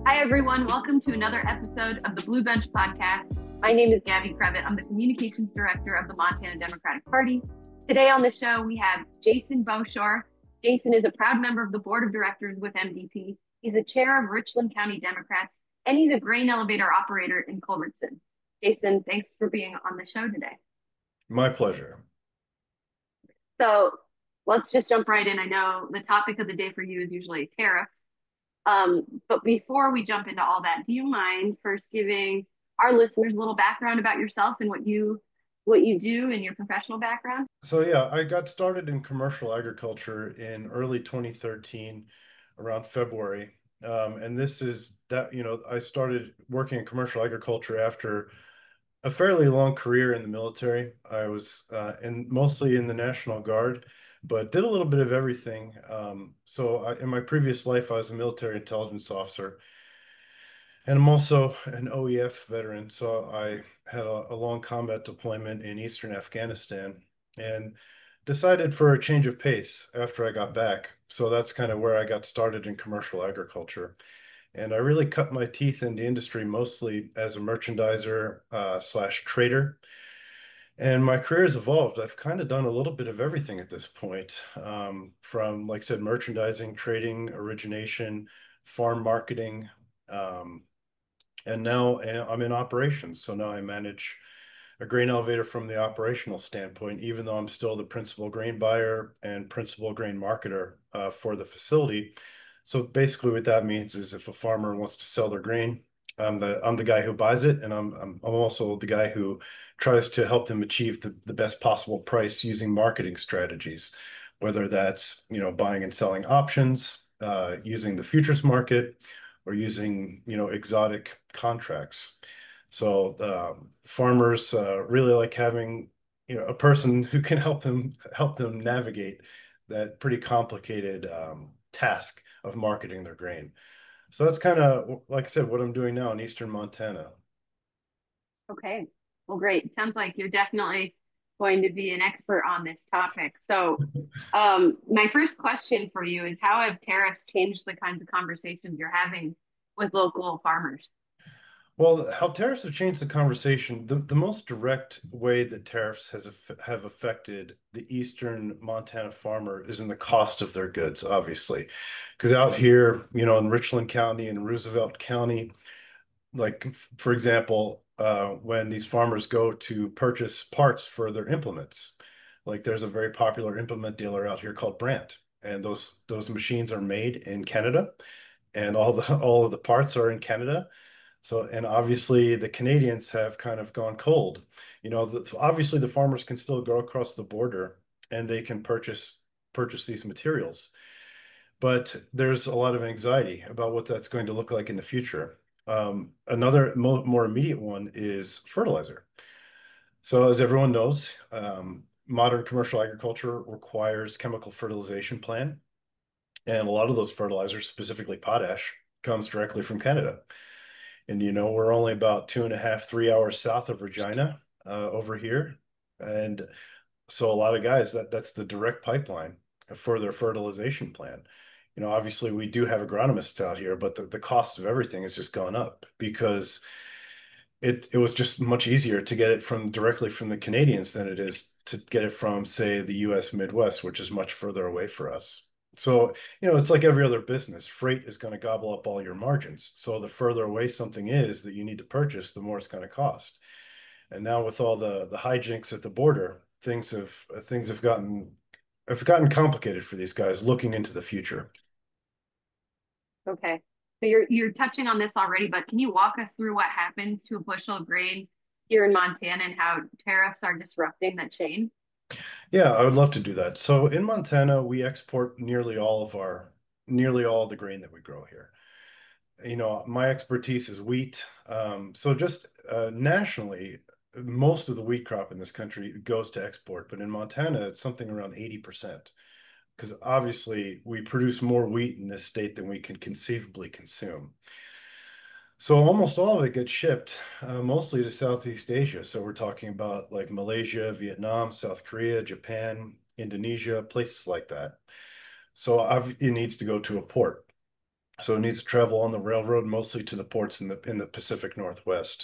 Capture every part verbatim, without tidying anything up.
Hi, everyone. Welcome to another episode of the Blue Bench Podcast. My name is Gabby Crevitt. I'm the Communications Director of the Montana Democratic Party. Today on the show, we have Jason Bowshore. Jason is a proud member of the Board of Directors with M D P. He's a chair of Richland County Democrats, and he's a grain elevator operator in Culbertson. Jason, thanks for being on the show today. My pleasure. So let's just jump right in. I know the topic of the day for you is usually tariffs. Um, but before we jump into all that, do you mind first giving our listeners a little background about yourself and what you what you do in your professional background? So yeah, I got started in commercial agriculture in early twenty thirteen, around February. Um, and this is that, you know, I started working in commercial agriculture after a fairly long career in the military. I was uh, in mostly in the National Guard, but did a little bit of everything. Um, so I, in my previous life, I was a military intelligence officer. And I'm also an O E F veteran, so I had a, a long combat deployment in Eastern Afghanistan and decided for a change of pace after I got back. So that's kind of where I got started in commercial agriculture. And I really cut my teeth in the industry mostly as a merchandiser uh, slash trader. And my career has evolved. I've kind of done a little bit of everything at this point, um, from, like I said, merchandising, trading, origination, farm marketing. Um, and now uh, I'm in operations. So now I manage a grain elevator from the operational standpoint, even though I'm still the principal grain buyer and principal grain marketer uh, for the facility. So basically what that means is if a farmer wants to sell their grain, I'm the I'm the guy who buys it, and I'm I'm, I'm also the guy who tries to help them achieve the, the best possible price using marketing strategies, whether that's, you know, buying and selling options, uh, using the futures market, or using, you know, exotic contracts. So um, farmers uh, really like having, you know, a person who can help them help them navigate that pretty complicated um, task of marketing their grain. So that's kind of, like I said, what I'm doing now in Eastern Montana. Okay. Well, great. Sounds like you're definitely going to be an expert on this topic. So, um, my first question for you is how have tariffs changed the kinds of conversations you're having with local farmers? Well, how tariffs have changed the conversation, the, the most direct way that tariffs has have affected the Eastern Montana farmer is in the cost of their goods, obviously. Because out here, you know, in Richland County and Roosevelt County, like for example, uh, when these farmers go to purchase parts for their implements, like there's a very popular implement dealer out here called Brandt, and those those machines are made in Canada, and all the all of the parts are in Canada. So, and obviously the Canadians have kind of gone cold. You know, the, obviously the farmers can still go across the border and they can purchase purchase these materials, but there's a lot of anxiety about what that's going to look like in the future. Um, another mo more immediate one is fertilizer. So, as everyone knows, um, modern commercial agriculture requires chemical fertilization plan, and a lot of those fertilizers, specifically potash, comes directly from Canada. And you know, we're only about two and a half, three hours south of Regina, uh, over here. And so a lot of guys, that that's the direct pipeline for their fertilization plan. You know, obviously we do have agronomists out here, but the, the cost of everything has just gone up because it it was just much easier to get it from directly from the Canadians than it is to get it from, say, the U S Midwest, which is much further away for us. So, you know, it's like every other business. Freight is going to gobble up all your margins. So the further away something is that you need to purchase, the more it's going to cost. And now with all the the hijinks at the border, things have things have gotten have gotten complicated for these guys looking into the future. Okay. So you're you're touching on this already, but can you walk us through what happens to a bushel of grain here in Montana and how tariffs are disrupting that chain? Yeah, I would love to do that. So in Montana, we export nearly all of our nearly all of the grain that we grow here. You know, my expertise is wheat. Um, so just uh, nationally, most of the wheat crop in this country goes to export, but in Montana, it's something around eighty percent because obviously we produce more wheat in this state than we can conceivably consume. So almost all of it gets shipped, uh, mostly to Southeast Asia. So we're talking about like Malaysia, Vietnam, South Korea, Japan, Indonesia, places like that. So I've, it needs to go to a port. So it needs to travel on the railroad, mostly to the ports in the in the Pacific Northwest.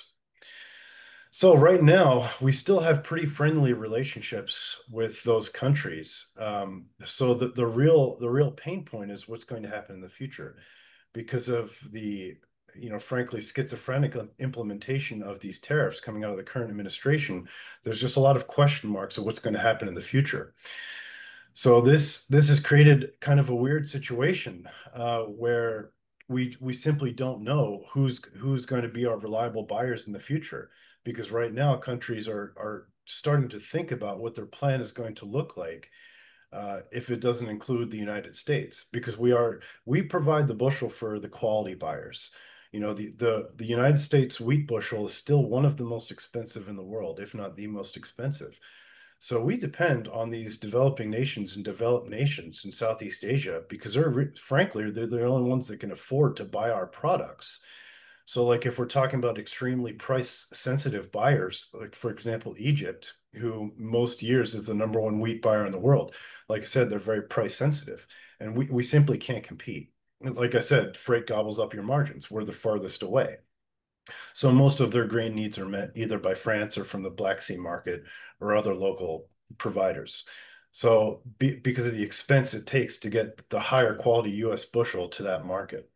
So right now, we still have pretty friendly relationships with those countries. Um, so the, the real the real pain point is what's going to happen in the future because of the, you know, frankly, schizophrenic implementation of these tariffs coming out of the current administration. There's just a lot of question marks of what's going to happen in the future. So this this has created kind of a weird situation uh, where we we simply don't know who's who's going to be our reliable buyers in the future because right now countries are are starting to think about what their plan is going to look like uh, if it doesn't include the United States because we are we provide the bushel for the quality buyers. You know, the the the United States wheat bushel is still one of the most expensive in the world, if not the most expensive. So we depend on these developing nations and developed nations in Southeast Asia because they're frankly they're the only ones that can afford to buy our products. So like if we're talking about extremely price sensitive buyers, like for example, Egypt, who most years is the number one wheat buyer in the world, like I said, they're very price sensitive and we, we simply can't compete. Like I said, freight gobbles up your margins. We're the farthest away. So most of their grain needs are met either by France or from the Black Sea market or other local providers. So be, because of the expense it takes to get the higher quality U S bushel to that market.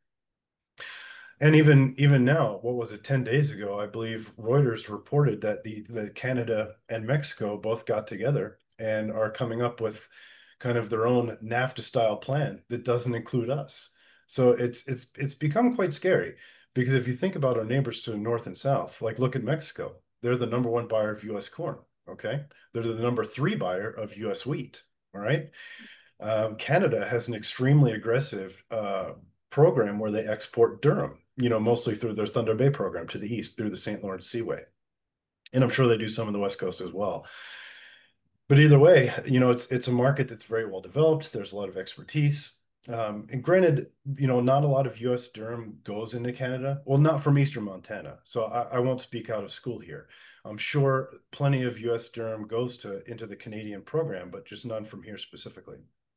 And even even now, what was it, ten days ago, I believe Reuters reported that the, the Canada and Mexico both got together and are coming up with kind of their own NAFTA style plan that doesn't include us. So it's it's it's become quite scary because if you think about our neighbors to the north and south, like look at Mexico, they're the number one buyer of U S corn. Okay. They're the number three buyer of U S wheat. All right. Um, Canada has an extremely aggressive uh, program where they export durum, you know, mostly through their Thunder Bay program to the east through the Saint Lawrence Seaway. And I'm sure they do some on the West Coast as well. But either way, you know, it's it's a market that's very well developed. There's a lot of expertise. Um, and granted, you know, not a lot of U S durum goes into Canada. Well, not from Eastern Montana. So I, I won't speak out of school here. I'm sure plenty of U S durum goes to into the Canadian program, but just none from here specifically.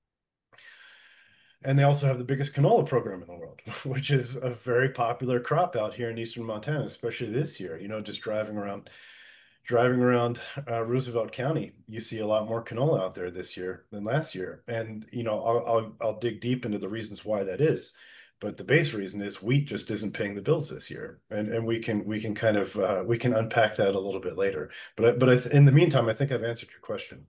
And they also have the biggest canola program in the world, which is a very popular crop out here in Eastern Montana, especially this year. You know, just driving around, driving around uh, Roosevelt County, you see a lot more canola out there this year than last year. And you know, I'll I'll, I'll dig deep into the reasons why that is. But the base reason is wheat just isn't paying the bills this year, and and we can we can kind of uh, we can unpack that a little bit later. But I, but I, in the meantime, I think I've answered your question.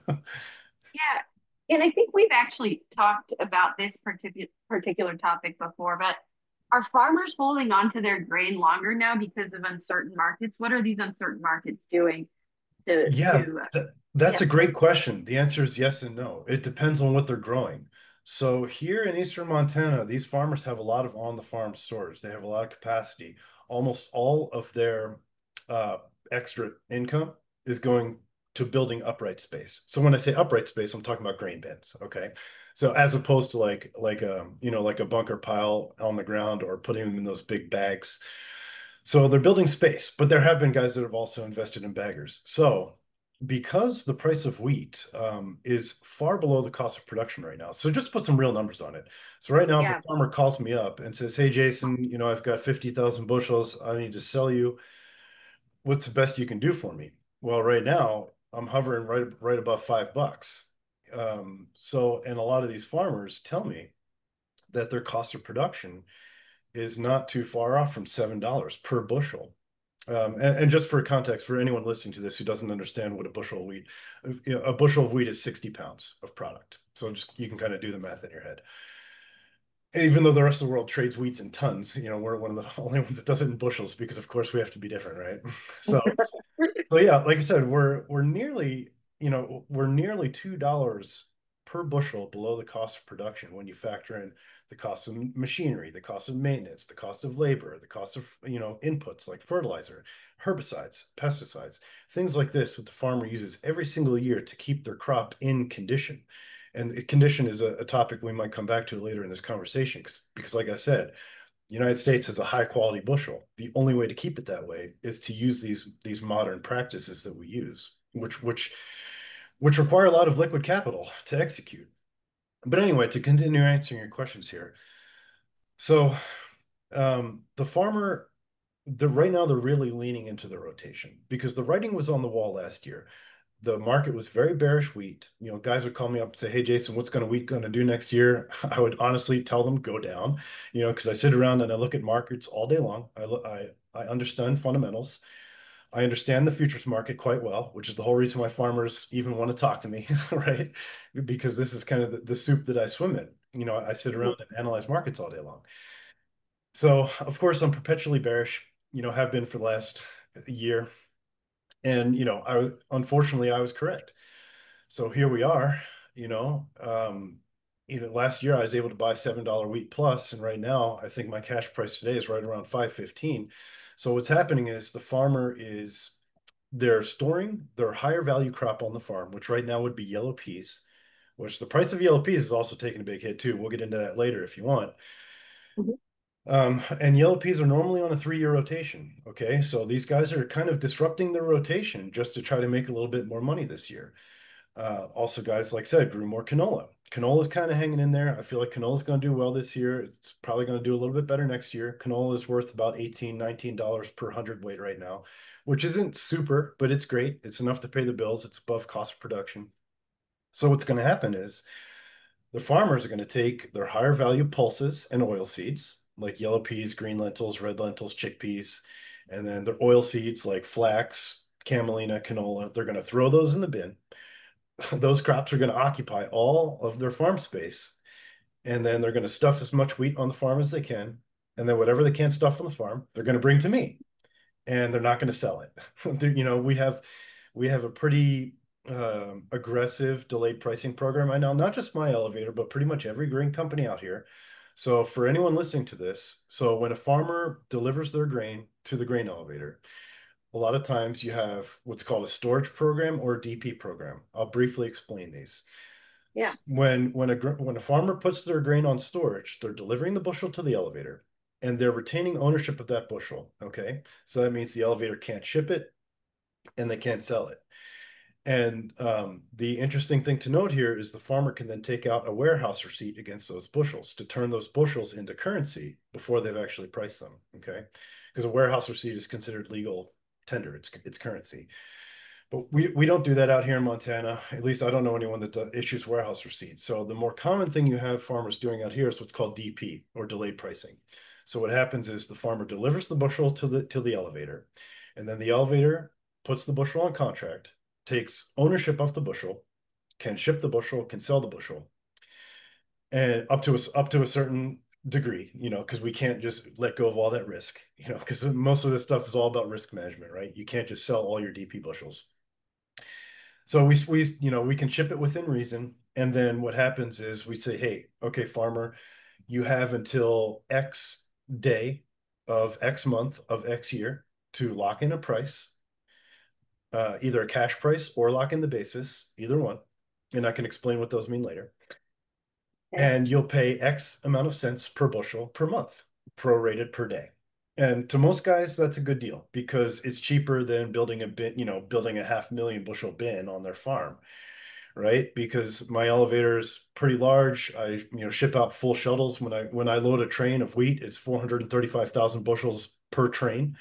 Yeah. And I think we've actually talked about this particular particular topic before, but are farmers holding on to their grain longer now because of uncertain markets? What are these uncertain markets doing to Yeah, to uh, th that's yeah, a great question. The answer is yes and no. It depends on what they're growing. So here in Eastern Montana, these farmers have a lot of on-the-farm stores. They have a lot of capacity. Almost all of their uh, extra income is going to building upright space. So when I say upright space, I'm talking about grain bins. Okay. So as opposed to like like a you know like a bunker pile on the ground or putting them in those big bags. So they're building space, but there have been guys that have also invested in baggers. So because the price of wheat um, is far below the cost of production right now. So just put some real numbers on it. So right now, if a yeah, farmer calls me up and says, "Hey, Jason, you know, I've got fifty thousand bushels. I need to sell you. What's the best you can do for me?" Well, right now, I'm hovering right right above five bucks. Um, so, and a lot of these farmers tell me that their cost of production is not too far off from seven dollars per bushel. Um, and, and just for context, for anyone listening to this who doesn't understand what a bushel of wheat, you know, a bushel of wheat is sixty pounds of product. So just you can kind of do the math in your head. And even though the rest of the world trades wheats in tons, you know, we're one of the only ones that does it in bushels because of course we have to be different, right? So so yeah, like I said, we're we're nearly, you know, we're nearly two dollars per bushel below the cost of production when you factor in the cost of machinery, the cost of maintenance, the cost of labor, the cost of, you know, inputs like fertilizer, herbicides, pesticides, things like this that the farmer uses every single year to keep their crop in condition. And condition is a, a topic we might come back to later in this conversation because, because like I said, the United States has a high quality bushel. The only way to keep it that way is to use these these modern practices that we use, which which which require a lot of liquid capital to execute. But anyway, to continue answering your questions here, So um, the farmer, the right now they're really leaning into the rotation because the writing was on the wall last year. The market was very bearish wheat. You know, guys would call me up and say, "Hey, Jason, what's going to wheat going to do next year?" I would honestly tell them go down. You know, because I sit around and I look at markets all day long. I look, I I understand fundamentals. I understand the futures market quite well, which is the whole reason why farmers even want to talk to me, right? Because this is kind of the, the soup that I swim in. You know, I sit around and analyze markets all day long. So, of course, I'm perpetually bearish, you know, have been for the last year. And, you know, I was unfortunately I was correct. So here we are, you know, um, you know, last year I was able to buy seven dollar wheat plus, and right now I think my cash price today is right around five fifteen. So what's happening is the farmer is they're storing their higher value crop on the farm, which right now would be yellow peas, which the price of yellow peas is also taking a big hit too. We'll get into that later if you want. Mhm. Um, and yellow peas are normally on a three-year rotation. Okay, so these guys are kind of disrupting their rotation just to try to make a little bit more money this year. Uh, also, guys, like I said, grew more canola. Canola is kind of hanging in there. I feel like canola is going to do well this year. It's probably going to do a little bit better next year. Canola is worth about eighteen, nineteen dollars per hundredweight right now, which isn't super, but it's great. It's enough to pay the bills. It's above cost of production. So what's going to happen is the farmers are going to take their higher value pulses and oil seeds, like yellow peas, green lentils, red lentils, chickpeas, and then their oil seeds like flax, camelina, canola. They're going to throw those in the bin. Those crops are going to occupy all of their farm space. And then they're going to stuff as much wheat on the farm as they can. And then whatever they can't stuff on the farm, they're going to bring to me. And they're not going to sell it. You know, we have we have a pretty um, aggressive delayed pricing program right now, not just my elevator, but pretty much every grain company out here. So for anyone listening to this, so when a farmer delivers their grain to the grain elevator, a lot of times you have what's called a storage program or a D P program. I'll briefly explain these. Yeah. When when a when a farmer puts their grain on storage, they're delivering the bushel to the elevator and they're retaining ownership of that bushel. Okay. So that means the elevator can't ship it and they can't sell it. And um, the interesting thing to note here is the farmer can then take out a warehouse receipt against those bushels to turn those bushels into currency before they've actually priced them. Okay. Because a warehouse receipt is considered legal tender, it's, it's currency. But we, we don't do that out here in Montana. At least I don't know anyone that do, issues warehouse receipts. So the more common thing you have farmers doing out here is what's called D P or delayed pricing. So what happens is the farmer delivers the bushel to the to the elevator, and then the elevator puts the bushel on contract, takes ownership of the bushel, can ship the bushel, can sell the bushel, and up to a, up to a certain degree, you know, because we can't just let go of all that risk, you know, because most of this stuff is all about risk management, right? You can't just sell all your D P bushels. So we we you know we can ship it within reason, and then what happens is we say, hey, okay, farmer, you have until X day of X month of X year to lock in a price, uh, either a cash price or lock in the basis, either one, and I can explain what those mean later. Okay. And you'll pay X amount of cents per bushel per month, prorated per day. And to most guys, that's a good deal because it's cheaper than building a bin, you know, building a half million bushel bin on their farm, right? Because my elevator is pretty large. I, you know, ship out full shuttles. When I when I load a train of wheat, it's four hundred thirty-five thousand bushels per train.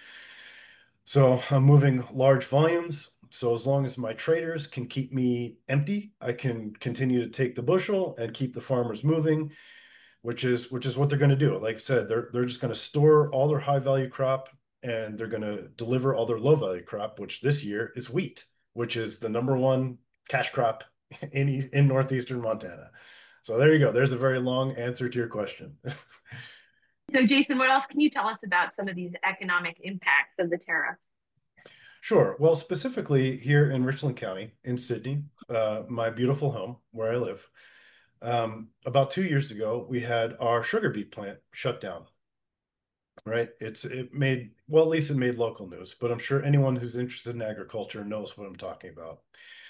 So I'm moving large volumes. So as long as my traders can keep me empty, I can continue to take the bushel and keep the farmers moving, which is which is what they're going to do. Like I said, they're they're just going to store all their high value crop and they're going to deliver all their low value crop, which this year is wheat, which is the number one cash crop in in northeastern Montana. So there you go. There's a very long answer to your question. So, Jason, what else can you tell us about some of these economic impacts of the tariffs? Sure. Well, specifically here in Richland County in Sydney, uh, my beautiful home where I live, um, about two years ago, we had our sugar beet plant shut down. Right? It's it made well, at least it made local news, but I'm sure anyone who's interested in agriculture knows what I'm talking about.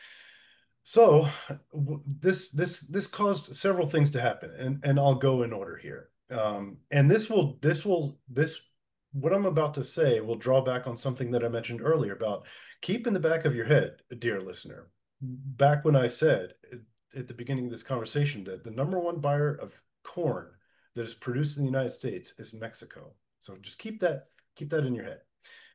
So this this this caused several things to happen, and and I'll go in order here. Um, and this will this will this what I'm about to say will draw back on something that I mentioned earlier about keep in the back of your head, dear listener, back when I said at the beginning of this conversation that the number one buyer of corn that is produced in the United States is Mexico. So just keep that keep that in your head.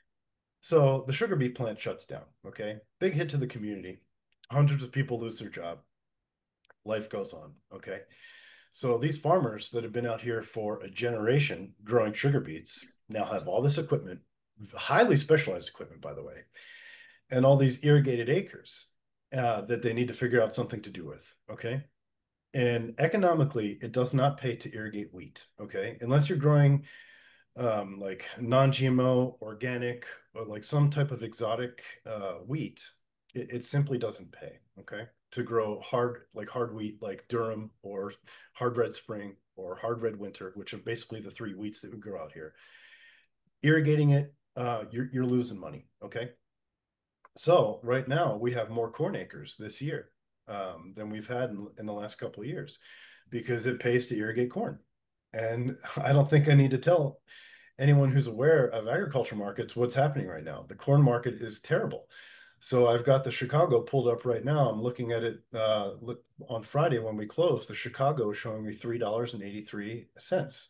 So the sugar beet plant shuts down. Okay, big hit to the community. Hundreds of people lose their job. Life goes on. Okay, so these farmers that have been out here for a generation growing sugar beets now have all this equipment, highly specialized equipment, by the way, and all these irrigated acres uh, that they need to figure out something to do with. Okay. And economically, it does not pay to irrigate wheat. Okay. Unless you're growing um, like non-G M O, organic, or like some type of exotic uh, wheat, it, it simply doesn't pay. Okay. To grow hard, like hard wheat, like durum or hard red spring or hard red winter, which are basically the three wheats that we grow out here. Irrigating it, uh, you're, you're losing money. Okay. So right now we have more corn acres this year um, than we've had in, in the last couple of years because it pays to irrigate corn. And I don't think I need to tell anyone who's aware of agriculture markets what's happening right now. The corn market is terrible. So I've got the Chicago pulled up right now. I'm looking at it uh, on Friday when we close. The Chicago is showing me three dollars and eighty-three cents.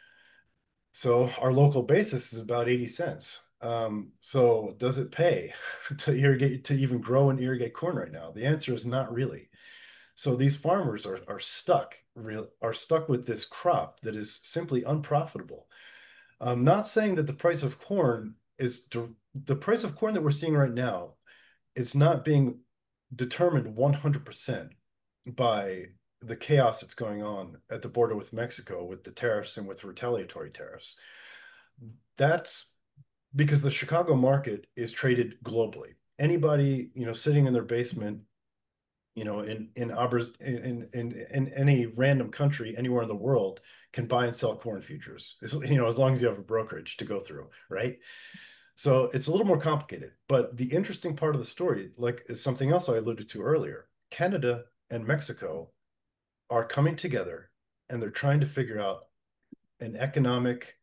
So our local basis is about eighty cents. Um, so does it pay to irrigate, to even grow and irrigate corn right now? The answer is not really. So these farmers are, are stuck, real, are stuck with this crop that is simply unprofitable. I'm not saying that the price of corn is the price of corn that we're seeing right now. It's not being determined one hundred percent by the chaos that's going on at the border with Mexico with the tariffs and with retaliatory tariffs. That's because the Chicago market is traded globally. Anybody, you know, sitting in their basement, you know, in in in in in any random country anywhere in the world can buy and sell corn futures. It's, you know, as long as you have a brokerage to go through, right? So it's a little more complicated. But the interesting part of the story, like is something else I alluded to earlier, Canada and Mexico are coming together and they're trying to figure out an economic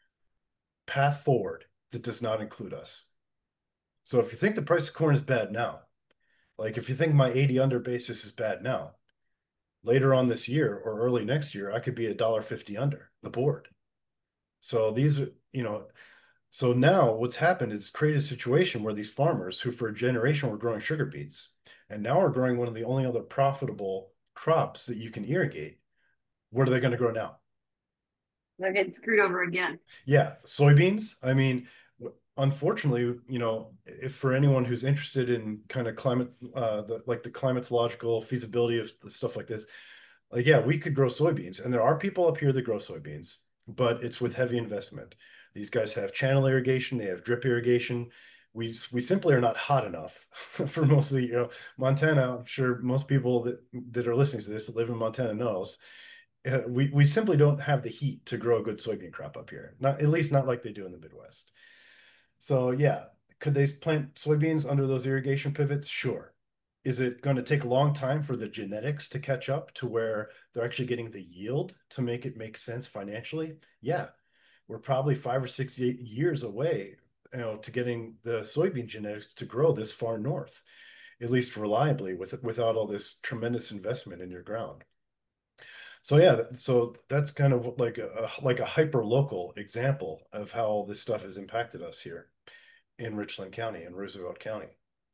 path forward that does not include us. So if you think the price of corn is bad now, like if you think my eighty under basis is bad now, later on this year or early next year, I could be a dollar fifty under the board. So these are, you know, so now what's happened is created a situation where these farmers who for a generation were growing sugar beets and now are growing one of the only other profitable crops that you can irrigate, what are they going to grow now? They're getting screwed over again. Yeah, soybeans. I mean, unfortunately, you know, if for anyone who's interested in kind of climate, uh, the, like the climatological feasibility of stuff like this, like, yeah, we could grow soybeans. And there are people up here that grow soybeans, but it's with heavy investment. These guys have channel irrigation, they have drip irrigation. We, we simply are not hot enough for most of the, you know, Montana. I'm sure most people that, that are listening to this that live in Montana knows uh, we, we simply don't have the heat to grow a good soybean crop up here. Not, at least not like they do in the Midwest. So yeah, could they plant soybeans under those irrigation pivots? Sure. Is it going to take a long time for the genetics to catch up to where they're actually getting the yield to make it make sense financially? Yeah, we're probably five or six years away, you know, to getting the soybean genetics to grow this far north, at least reliably, with without all this tremendous investment in your ground. So yeah, so that's kind of like a like a hyper local example of how all this stuff has impacted us here in Richland County and Roosevelt County.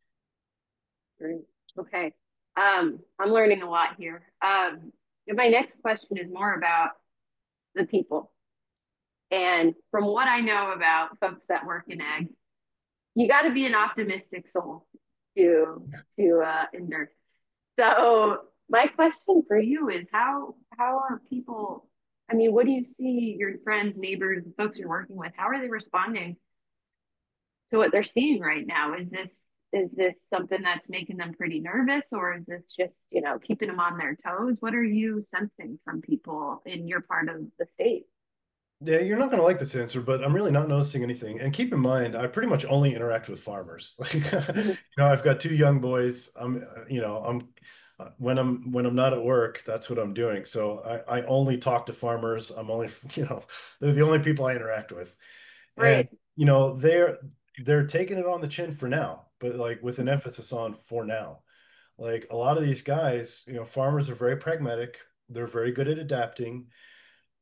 Great. Okay. Um, I'm learning a lot here. Um, my next question is more about the people. And from what I know about folks that work in ag, you got to be an optimistic soul to to uh, endure. So my question for you is how how are people? I mean, what do you see your friends, neighbors, the folks you're working with? How are they responding to what they're seeing right now? Is this is this something that's making them pretty nervous, or is this just you know keeping them on their toes? What are you sensing from people in your part of the state? Yeah, you're not going to like this answer, but I'm really not noticing anything. And keep in mind, I pretty much only interact with farmers. Like, you know, I've got two young boys. I'm, you know, I'm uh, when I'm when I'm not at work, that's what I'm doing. So I, I only talk to farmers. I'm only, you know, they're the only people I interact with. And, Right. you know, they're they're taking it on the chin for now, but like with an emphasis on for now. Like a lot of these guys, you know, farmers are very pragmatic. They're very good at adapting.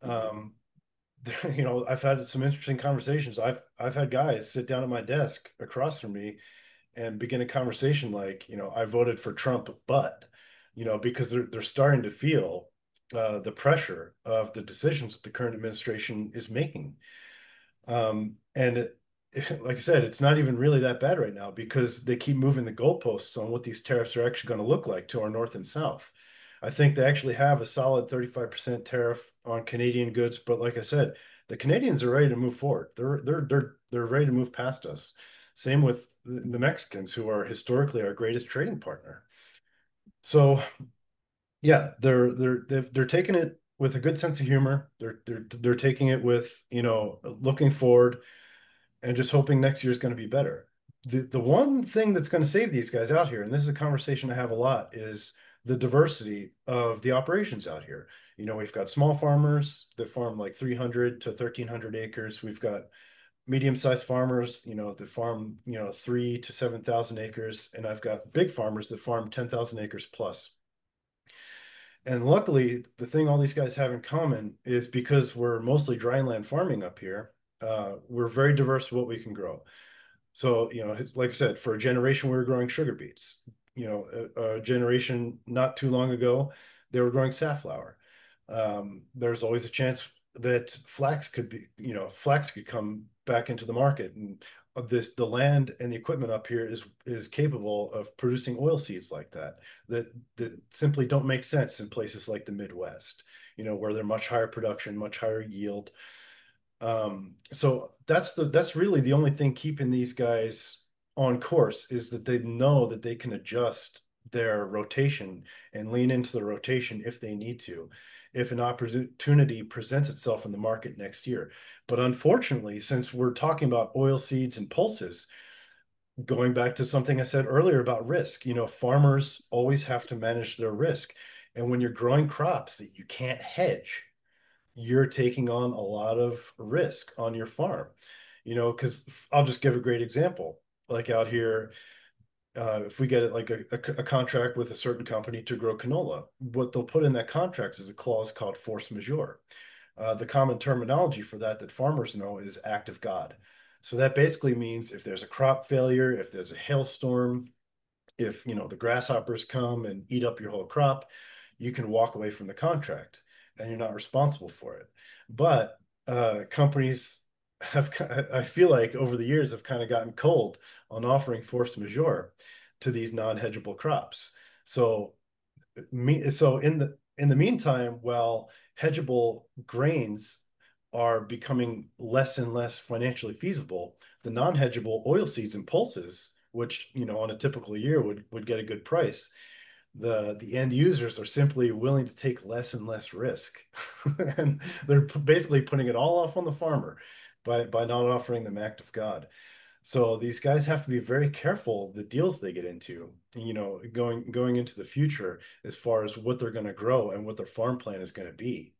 Um, you know, I've had some interesting conversations. I've I've had guys sit down at my desk across from me and begin a conversation like, you know, I voted for Trump, but, you know, because they're they're starting to feel uh, the pressure of the decisions that the current administration is making. Um, and it, like I said, it's not even really that bad right now because they keep moving the goalposts on what these tariffs are actually going to look like to our north and south. I think they actually have a solid thirty-five percent tariff on Canadian goods, but like I said, the Canadians are ready to move forward. They're they're they're they're ready to move past us. Same with the Mexicans, who are historically our greatest trading partner. So yeah, they're they're they're they're taking it with a good sense of humor. They're they're they're taking it with, you know, looking forward and just hoping next year is going to be better. The the one thing that's going to save these guys out here, and this is a conversation I have a lot, is the diversity of the operations out here. You know, we've got small farmers that farm like three hundred to thirteen hundred acres. We've got medium-sized farmers, you know, that farm, you know, three to seven thousand acres, and I've got big farmers that farm ten thousand acres plus. And luckily, the thing all these guys have in common is because we're mostly dry land farming up here, uh, we're very diverse what we can grow. So, you know, like I said, for a generation, we were growing sugar beets. You know, a, a generation not too long ago, they were growing safflower. Um, there's always a chance that flax could be, you know, flax could come back into the market. And this, the land and the equipment up here is is capable of producing oil seeds like that, that that simply don't make sense in places like the Midwest, you know, where they're much higher production, much higher yield. Um, so that's the that's really the only thing keeping these guys on course is that they know that they can adjust their rotation and lean into the rotation if they need to, if an opportunity presents itself in the market next year. But unfortunately, since we're talking about oil seeds and pulses, going back to something I said earlier about risk, you know, farmers always have to manage their risk. And when you're growing crops that you can't hedge, you're taking on a lot of risk on your farm, you know, because I'll just give a great example. Like out here, uh, if we get it like a, a, a contract with a certain company to grow canola, what they'll put in that contract is a clause called force majeure. Uh, the common terminology for that that farmers know is act of God. So that basically means if there's a crop failure, if there's a hailstorm, if you know the grasshoppers come and eat up your whole crop, you can walk away from the contract and you're not responsible for it. But uh, companies have, I feel like over the years, have kind of gotten cold on offering force majeure to these non-hedgeable crops. So me, so in the in the meantime, while hedgeable grains are becoming less and less financially feasible, the non-hedgeable oil seeds and pulses, which you know on a typical year would would get a good price, the the end users are simply willing to take less and less risk, and they're basically putting it all off on the farmer by by not offering them act of God. So these guys have to be very careful the deals they get into, you know, going going into the future as far as what they're going to grow and what their farm plan is going to be.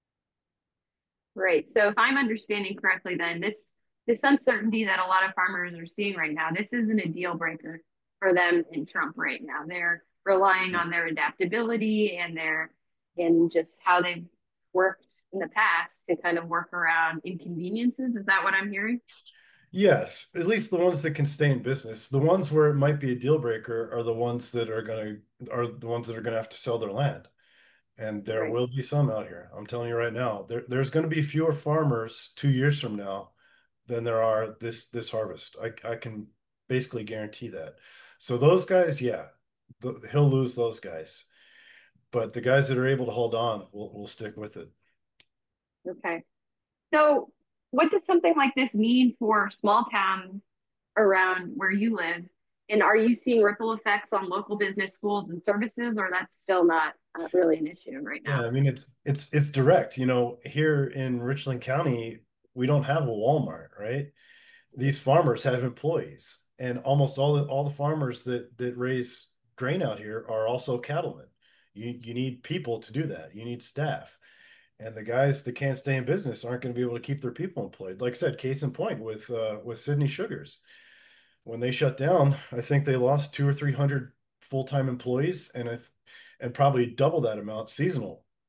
Right. So if I'm understanding correctly, then this this uncertainty that a lot of farmers are seeing right now, this isn't a deal breaker for them in Trump right now. They're relying No. on their adaptability and their and just how they've worked in the past to kind of work around inconveniences. Is that what I'm hearing? Yes, at least the ones that can stay in business. The ones where it might be a deal breaker are the ones that are going to are the ones that are going to have to sell their land. And there Right. will be some out here. I'm telling you right now, there, there's going to be fewer farmers two years from now than there are this this harvest. I I can basically guarantee that. So those guys, yeah, th he'll lose those guys. But the guys that are able to hold on will will stick with it. Okay. So what does something like this mean for small towns around where you live? And are you seeing ripple effects on local business, schools, and services, or that's still not uh, really an issue right Yeah, now? I mean it's it's it's direct. You know, here in Richland County, we don't have a Walmart, right? These farmers have employees, and almost all the all the farmers that that raise grain out here are also cattlemen. You you need people to do that. You need staff. And the guys that can't stay in business aren't going to be able to keep their people employed. Like I said, case in point with uh, with Sydney Sugars, when they shut down, I think they lost two or three hundred full time employees, and I th- and probably double that amount seasonal.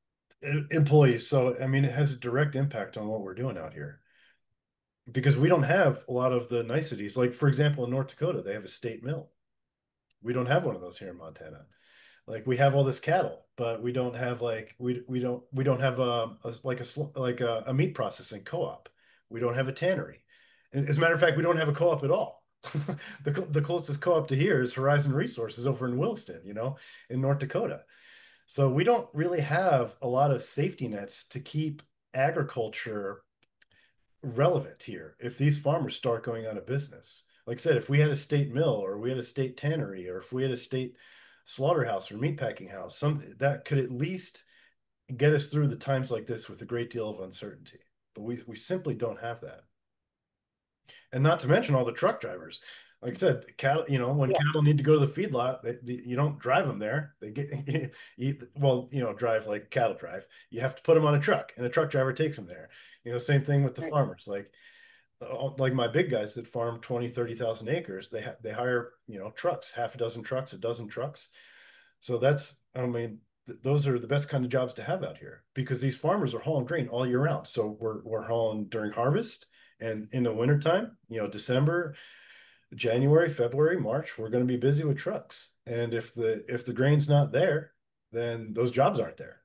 employees. So, I mean, it has a direct impact on what we're doing out here because we don't have a lot of the niceties. Like, for example, in North Dakota, they have a state mill. We don't have one of those here in Montana. Like we have all this cattle, but we don't have like we we don't we don't have a, a like a like a, a meat processing co-op. We don't have a tannery. As a matter of fact, we don't have a co-op at all. the the closest co-op to here is Horizon Resources over in Williston, you know, in North Dakota. So we don't really have a lot of safety nets to keep agriculture relevant here if these farmers start going out of business. Like I said, if we had a state mill or we had a state tannery or if we had a state slaughterhouse or meatpacking house, something that could at least get us through the times like this with a great deal of uncertainty. But we we simply don't have that. And not to mention all the truck drivers. Like I said, cattle, you know, when Yeah, cattle need to go to the feedlot, they, they, you don't drive them there. They get, you, well, you know, drive like cattle drive. You have to put them on a truck, and a truck driver takes them there. You know, same thing with the right. farmers. Like, like my big guys that farm twenty, thirty thousand acres, they ha they hire, you know, trucks, half a dozen trucks, a dozen trucks. So that's, I mean, th those are the best kind of jobs to have out here because these farmers are hauling grain all year round. So we're we're hauling during harvest and in the wintertime, you know, December, January, February, March, we're going to be busy with trucks. And if the if the grain's not there, then those jobs aren't there.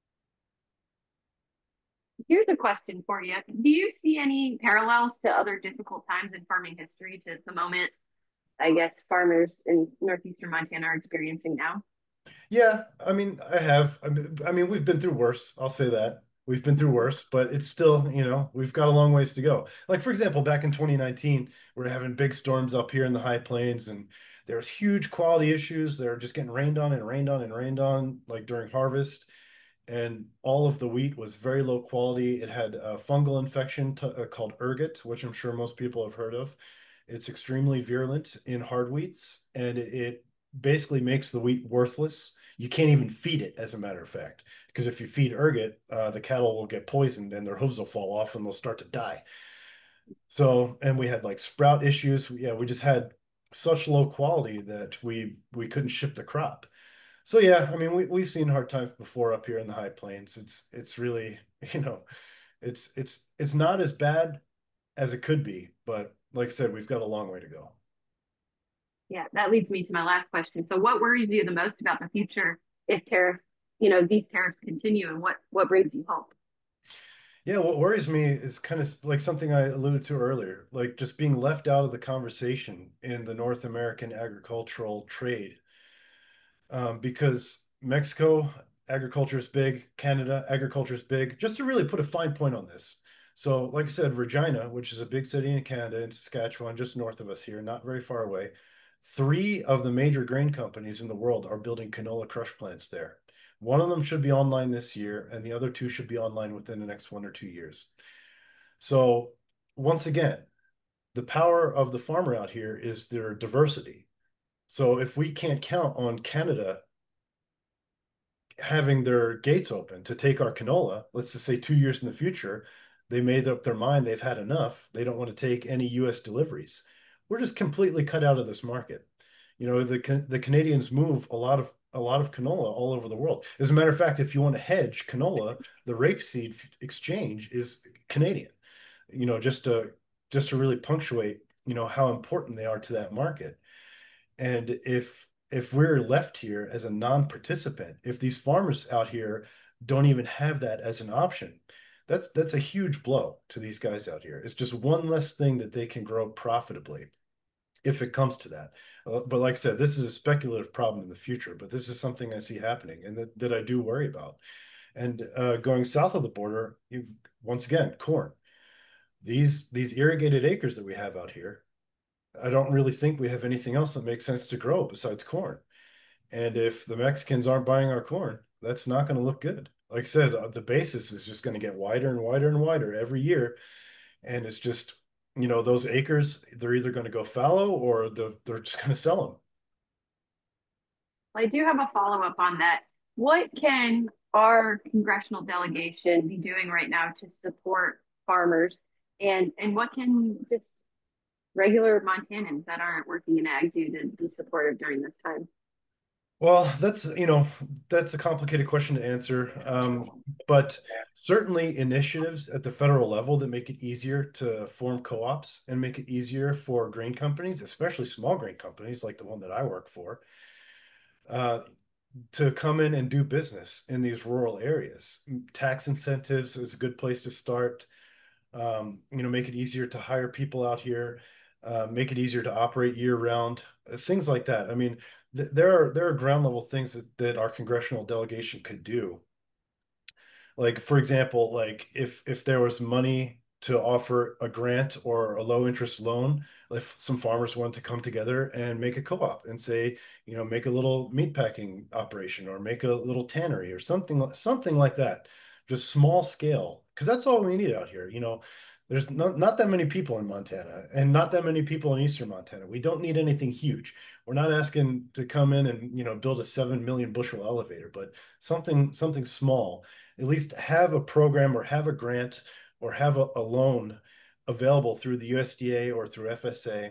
Here's a question for you. Do you see any parallels to other difficult times in farming history to the moment, I guess, farmers in northeastern Montana are experiencing now? Yeah, I mean, I have. I mean, I mean, we've been through worse. I'll say that. We've been through worse, but it's still, you know, we've got a long ways to go. Like, for example, back in twenty nineteen, we're having big storms up here in the high plains, and there was huge quality issues. They're just getting rained on and rained on and rained on, like during harvest. And all of the wheat was very low quality. It had a fungal infection to, uh, called ergot, which I'm sure most people have heard of. It's extremely virulent in hard wheats, and it, it basically makes the wheat worthless. You can't even feed it, as a matter of fact, because if you feed ergot, uh, the cattle will get poisoned and their hooves will fall off and they'll start to die. So, and we had like sprout issues. Yeah, we just had such low quality that we we couldn't ship the crop. So yeah, I mean we we've seen hard times before up here in the high plains. It's it's really, you know, it's it's it's not as bad as it could be, but like I said, we've got a long way to go. Yeah, that leads me to my last question. So what worries you the most about the future if tariff, you know, these tariffs continue and what what brings you hope? Yeah, what worries me is kind of like something I alluded to earlier, like just being left out of the conversation in the North American agricultural trade. Um, because Mexico, agriculture is big, Canada, agriculture is big. Just to really put a fine point on this. So, like I said, Regina, which is a big city in Canada, in Saskatchewan, just north of us here, not very far away, three of the major grain companies in the world are building canola crush plants there. One of them should be online this year, and the other two should be online within the next one or two years. So, once again, the power of the farmer out here is their diversity. So, if we can't count on Canada having their gates open to take our canola, let's just say two years in the future, they made up their mind they've had enough. They don't want to take any U S deliveries. We're just completely cut out of this market. You know, the the Canadians move a lot of a lot of canola all over the world. As a matter of fact, if you want to hedge canola, the rapeseed exchange is Canadian. You know, just to just to really punctuate, you know, how important they are to that market. And if if we're left here as a non-participant, if these farmers out here don't even have that as an option, that's that's a huge blow to these guys out here. It's just one less thing that they can grow profitably if it comes to that. Uh, but like I said, this is a speculative problem in the future, but this is something I see happening and that, that I do worry about. And uh, going south of the border, you, once again, corn. These these irrigated acres that we have out here, I don't really think we have anything else that makes sense to grow besides corn. And if the Mexicans aren't buying our corn, that's not going to look good. Like I said, uh, the basis is just going to get wider and wider and wider every year. And it's just, you know, those acres, they're either going to go fallow or the, they're just going to sell them. I do have a follow-up on that. What can our congressional delegation be doing right now to support farmers? And and what can just regular Montanans that aren't working in ag do to be supportive during this time? Well, that's, you know, that's a complicated question to answer. Um, but certainly initiatives at the federal level that make it easier to form co-ops and make it easier for grain companies, especially small grain companies like the one that I work for, uh, to come in and do business in these rural areas. Tax incentives is a good place to start. Um, you know, make it easier to hire people out here, uh, make it easier to operate year round, uh, things like that. I mean, th there are there are ground level things that, that our congressional delegation could do. Like, for example, like if if there was money to offer a grant or a low interest loan, if some farmers wanted to come together and make a co-op and say, you know, make a little meat packing operation or make a little tannery or something something like that, just small scale, because that's all we need out here. You know, there's not not that many people in Montana and not that many people in Eastern Montana. We don't need anything huge. We're not asking to come in and, you know, build a seven million bushel elevator, but something something small, at least have a program or have a grant or have a, a loan available through the U S D A or through F S A,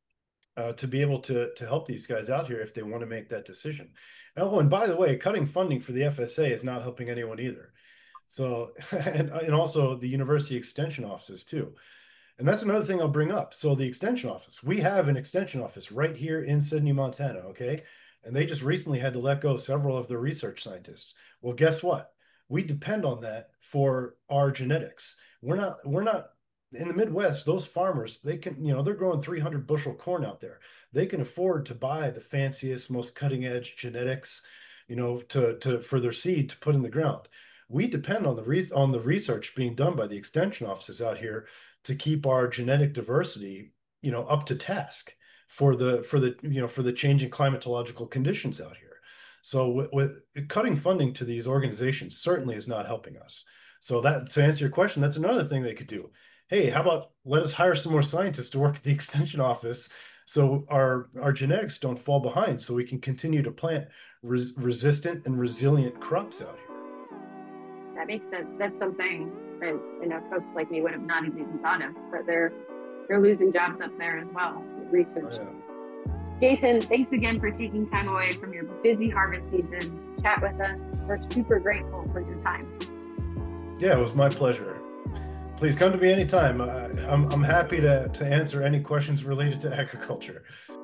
uh, to be able to to help these guys out here if they want to make that decision. Oh, and by the way, cutting funding for the F S A is not helping anyone either. So, and, and also the university extension offices too. And that's another thing I'll bring up. So the extension office, we have an extension office right here in Sydney, Montana, okay? And they just recently had to let go several of their research scientists. Well, guess what? We depend on that for our genetics. We're not, we're not in the Midwest, those farmers, they can, you know, they're growing three hundred bushel corn out there. They can afford to buy the fanciest, most cutting edge genetics, you know, to, to, for their seed to put in the ground. We depend on the re on the research being done by the extension offices out here to keep our genetic diversity, you know, up to task for the for the you know for the changing climatological conditions out here. So with, with cutting funding to these organizations certainly is not helping us. So that, to answer your question, that's another thing they could do. Hey, how about let us hire some more scientists to work at the extension office so our our genetics don't fall behind, so we can continue to plant res resistant and resilient crops out here. That makes sense. That's something that, you know, folks like me would have not even thought of, but they're they're losing jobs up there as well with Oh, research. yeah. Jason, thanks again for taking time away from your busy harvest season to chat with us. We're super grateful for your time. Yeah, it was my pleasure. Please come to me anytime. I, I'm I'm happy to to answer any questions related to agriculture.